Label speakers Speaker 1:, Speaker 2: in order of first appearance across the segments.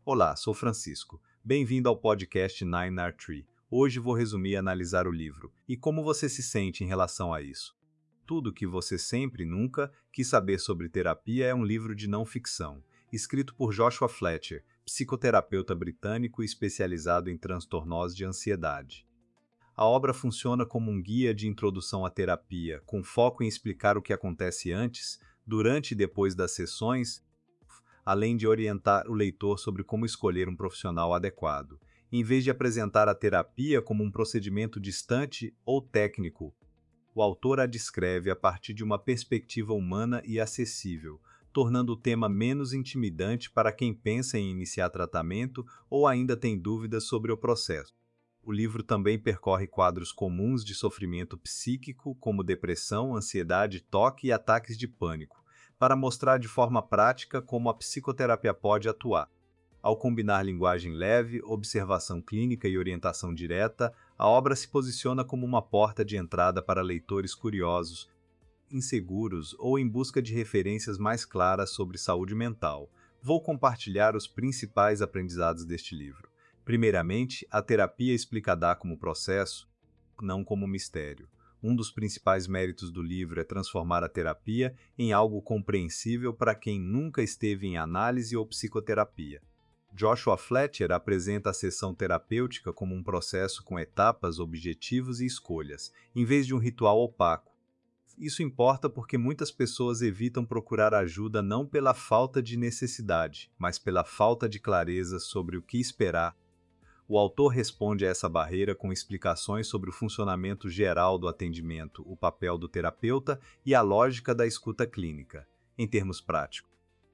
Speaker 1: Olá, sou Francisco. Bem-vindo ao podcast 9R3. Hoje vou resumir e analisar o livro. E como você se sente em relação a isso? Tudo que você sempre e nunca quis saber sobre terapia é um livro de não ficção, escrito por Joshua Fletcher, psicoterapeuta britânico especializado em transtornos de ansiedade. A obra funciona como um guia de introdução à terapia, com foco em explicar o que acontece antes, durante e depois das sessões, além de orientar o leitor sobre como escolher um profissional adequado. Em vez de apresentar a terapia como um procedimento distante ou técnico, o autor a descreve a partir de uma perspectiva humana e acessível, tornando o tema menos intimidante para quem pensa em iniciar tratamento ou ainda tem dúvidas sobre o processo. O livro também percorre quadros comuns de sofrimento psíquico, como depressão, ansiedade, toque e ataques de pânico, para mostrar de forma prática como a psicoterapia pode atuar. Ao combinar linguagem leve, observação clínica e orientação direta, a obra se posiciona como uma porta de entrada para leitores curiosos, inseguros ou em busca de referências mais claras sobre saúde mental. Vou compartilhar os principais aprendizados deste livro. Primeiramente, a terapia explicada como processo, não como mistério. Um dos principais méritos do livro é transformar a terapia em algo compreensível para quem nunca esteve em análise ou psicoterapia. Joshua Fletcher apresenta a sessão terapêutica como um processo com etapas, objetivos e escolhas, em vez de um ritual opaco. Isso importa porque muitas pessoas evitam procurar ajuda não pela falta de necessidade, mas pela falta de clareza sobre o que esperar. O autor responde a essa barreira com explicações sobre o funcionamento geral do atendimento, o papel do terapeuta e a lógica da escuta clínica. Em termos práticos,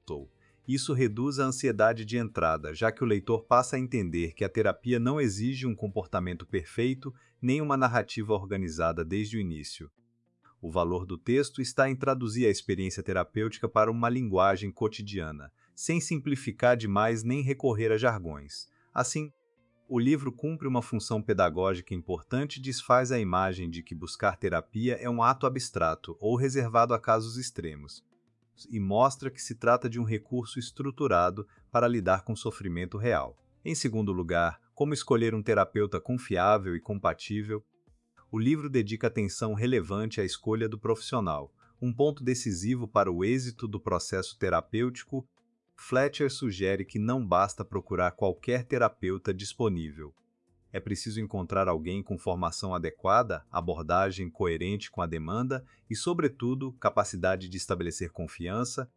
Speaker 1: isso reduz a ansiedade de entrada, já que o leitor passa a entender que a terapia não exige um comportamento perfeito nem uma narrativa organizada desde o início. O valor do texto está em traduzir a experiência terapêutica para uma linguagem cotidiana, sem simplificar demais nem recorrer a jargões. Assim, o livro cumpre uma função pedagógica importante e desfaz a imagem de que buscar terapia é um ato abstrato ou reservado a casos extremos, e mostra que se trata de um recurso estruturado para lidar com sofrimento real. Em segundo lugar, como escolher um terapeuta confiável e compatível. O livro dedica atenção relevante à escolha do profissional, um ponto decisivo para o êxito do processo terapêutico. Fletcher sugere que não basta procurar qualquer terapeuta disponível. É preciso encontrar alguém com formação adequada, abordagem coerente com a demanda e, sobretudo, capacidade de estabelecer confiança.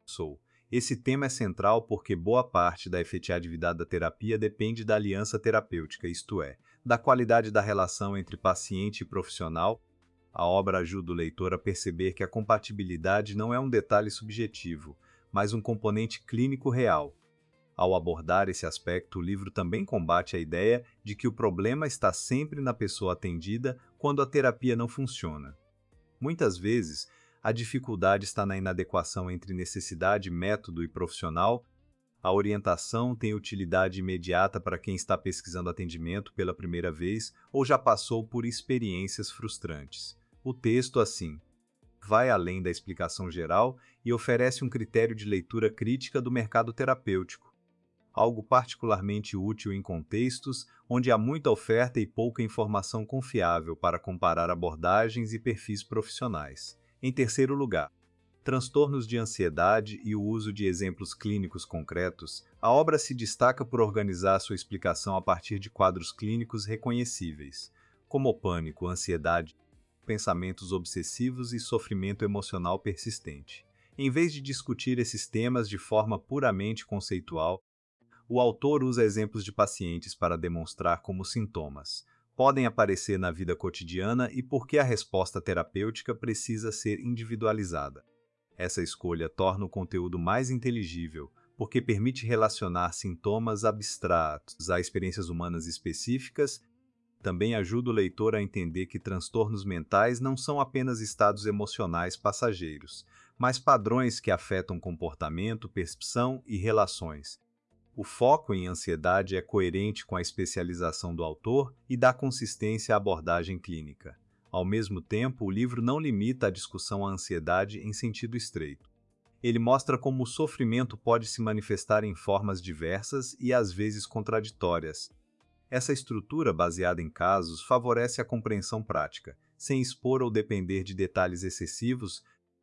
Speaker 1: Esse tema é central porque boa parte da efetividade da terapia depende da aliança terapêutica, isto é, da qualidade da relação entre paciente e profissional. A obra ajuda o leitor a perceber que a compatibilidade não é um detalhe subjetivo, mas um componente clínico real. Ao abordar esse aspecto, o livro também combate a ideia de que o problema está sempre na pessoa atendida quando a terapia não funciona. Muitas vezes, a dificuldade está na inadequação entre necessidade, método e profissional. A orientação tem utilidade imediata para quem está pesquisando atendimento pela primeira vez ou já passou por experiências frustrantes. O texto, assim, vai além da explicação geral e oferece um critério de leitura crítica do mercado terapêutico, algo particularmente útil em contextos onde há muita oferta e pouca informação confiável para comparar abordagens e perfis profissionais. Em terceiro lugar, transtornos de ansiedade e o uso de exemplos clínicos concretos. A obra se destaca por organizar sua explicação a partir de quadros clínicos reconhecíveis, como o pânico, ansiedade, pensamentos obsessivos e sofrimento emocional persistente. Em vez de discutir esses temas de forma puramente conceitual, o autor usa exemplos de pacientes para demonstrar como sintomas podem aparecer na vida cotidiana e por que a resposta terapêutica precisa ser individualizada. Essa escolha torna o conteúdo mais inteligível, porque permite relacionar sintomas abstratos a experiências humanas específicas. Também ajuda o leitor a entender que transtornos mentais não são apenas estados emocionais passageiros, mas padrões que afetam comportamento, percepção e relações. O foco em ansiedade é coerente com a especialização do autor e dá consistência à abordagem clínica. Ao mesmo tempo, o livro não limita a discussão à ansiedade em sentido estreito. Ele mostra como o sofrimento pode se manifestar em formas diversas e às vezes contraditórias. Essa estrutura baseada em casos favorece a compreensão prática, sem expor ou depender de detalhes excessivos.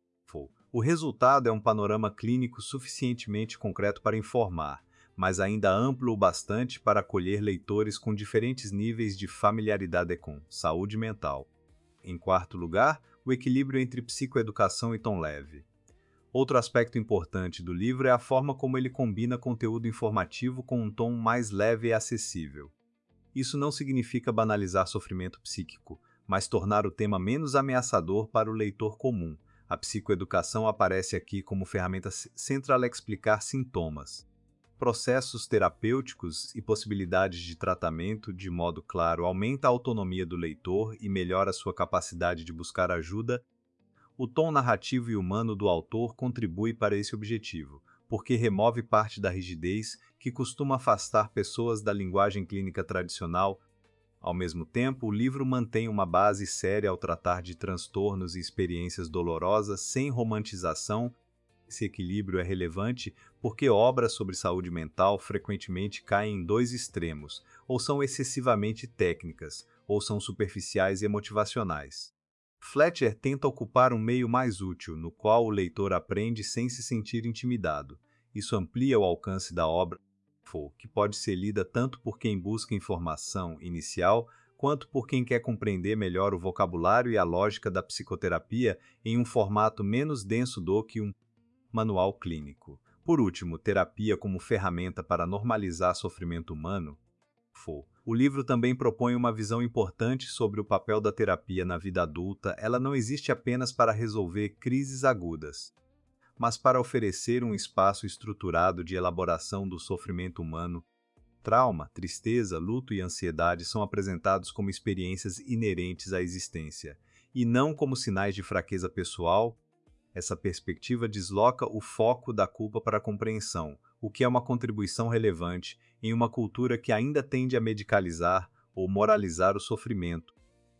Speaker 1: O resultado é um panorama clínico suficientemente concreto para informar, mas ainda amplo o bastante para acolher leitores com diferentes níveis de familiaridade com saúde mental. Em quarto lugar, o equilíbrio entre psicoeducação e tom leve. Outro aspecto importante do livro é a forma como ele combina conteúdo informativo com um tom mais leve e acessível. Isso não significa banalizar sofrimento psíquico, mas tornar o tema menos ameaçador para o leitor comum. A psicoeducação aparece aqui como ferramenta central a explicar sintomas, processos terapêuticos e possibilidades de tratamento de modo claro, aumenta a autonomia do leitor e melhora sua capacidade de buscar ajuda. O tom narrativo e humano do autor contribui para esse objetivo, porque remove parte da rigidez que costuma afastar pessoas da linguagem clínica tradicional. Ao mesmo tempo, o livro mantém uma base séria ao tratar de transtornos e experiências dolorosas sem romantização. Esse equilíbrio é relevante porque obras sobre saúde mental frequentemente caem em dois extremos, ou são excessivamente técnicas, ou são superficiais e motivacionais. Fletcher tenta ocupar um meio mais útil, no qual o leitor aprende sem se sentir intimidado. Isso amplia o alcance da obra, que pode ser lida tanto por quem busca informação inicial, quanto por quem quer compreender melhor o vocabulário e a lógica da psicoterapia em um formato menos denso do que um manual clínico. Por último, terapia como ferramenta para normalizar sofrimento humano. O livro também propõe uma visão importante sobre o papel da terapia na vida adulta. Ela não existe apenas para resolver crises agudas, mas para oferecer um espaço estruturado de elaboração do sofrimento humano. Trauma, tristeza, luto e ansiedade são apresentados como experiências inerentes à existência, e não como sinais de fraqueza pessoal. Essa perspectiva desloca o foco da culpa para a compreensão, o que é uma contribuição relevante em uma cultura que ainda tende a medicalizar ou moralizar o sofrimento.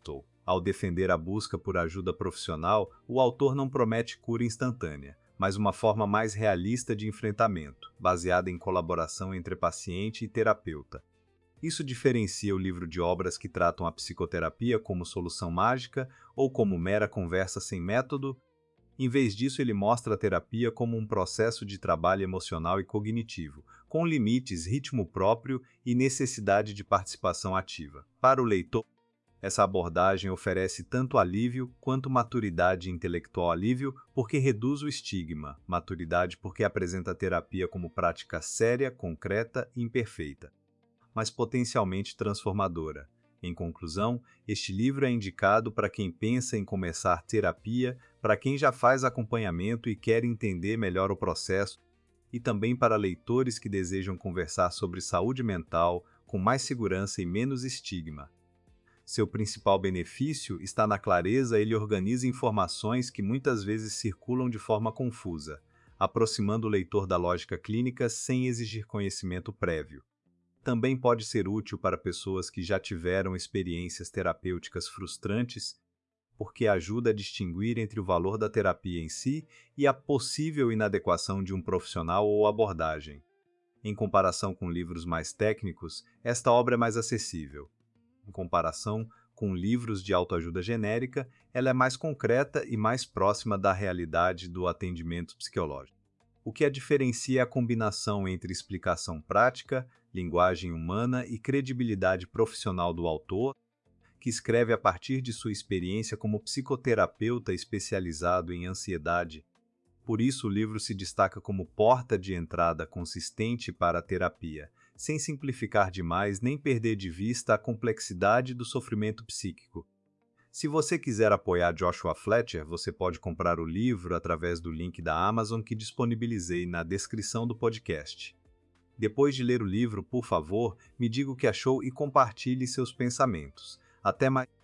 Speaker 1: Ao defender a busca por ajuda profissional, o autor não promete cura instantânea, mas uma forma mais realista de enfrentamento, baseada em colaboração entre paciente e terapeuta. Isso diferencia o livro de obras que tratam a psicoterapia como solução mágica ou como mera conversa sem método. Em vez disso, ele mostra a terapia como um processo de trabalho emocional e cognitivo, com limites, ritmo próprio e necessidade de participação ativa. Para o leitor, essa abordagem oferece tanto alívio quanto maturidade intelectual. Alívio porque reduz o estigma, maturidade porque apresenta a terapia como prática séria, concreta e imperfeita, mas potencialmente transformadora. Em conclusão, este livro é indicado para quem pensa em começar terapia, para quem já faz acompanhamento e quer entender melhor o processo, e também para leitores que desejam conversar sobre saúde mental com mais segurança e menos estigma. Seu principal benefício está na clareza. Ele organiza informações que muitas vezes circulam de forma confusa, aproximando o leitor da lógica clínica sem exigir conhecimento prévio. Também pode ser útil para pessoas que já tiveram experiências terapêuticas frustrantes, porque ajuda a distinguir entre o valor da terapia em si e a possível inadequação de um profissional ou abordagem. Em comparação com livros mais técnicos, esta obra é mais acessível. Em comparação com livros de autoajuda genérica, ela é mais concreta e mais próxima da realidade do atendimento psicológico. O que a diferencia é a combinação entre explicação prática, linguagem humana e credibilidade profissional do autor, que escreve a partir de sua experiência como psicoterapeuta especializado em ansiedade. Por isso, o livro se destaca como porta de entrada consistente para a terapia, sem simplificar demais nem perder de vista a complexidade do sofrimento psíquico. Se você quiser apoiar Joshua Fletcher, você pode comprar o livro através do link da Amazon que disponibilizei na descrição do podcast. Depois de ler o livro, por favor, me diga o que achou e compartilhe seus pensamentos. Até mais!